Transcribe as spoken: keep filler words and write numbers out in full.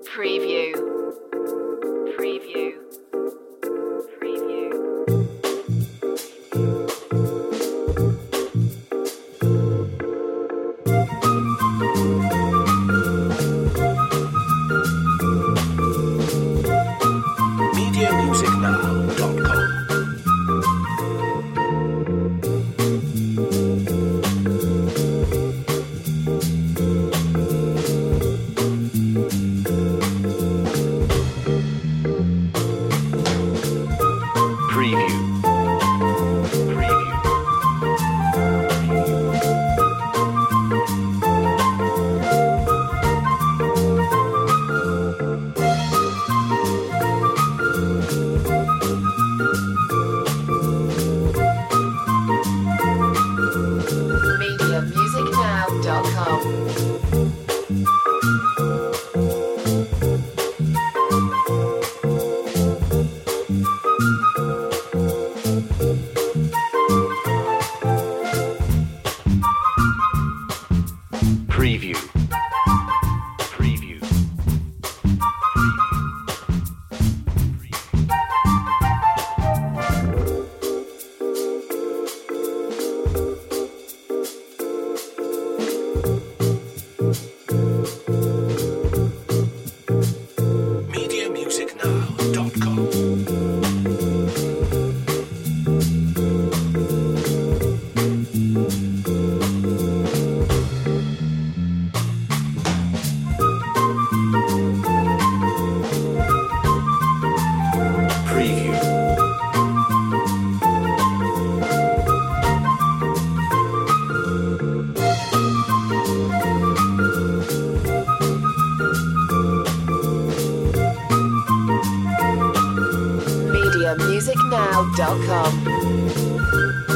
Preview. Preview. Preview. media music now dot com. media music now dot com. Preview. Preview. media music now dot com. Preview. media music now dot com.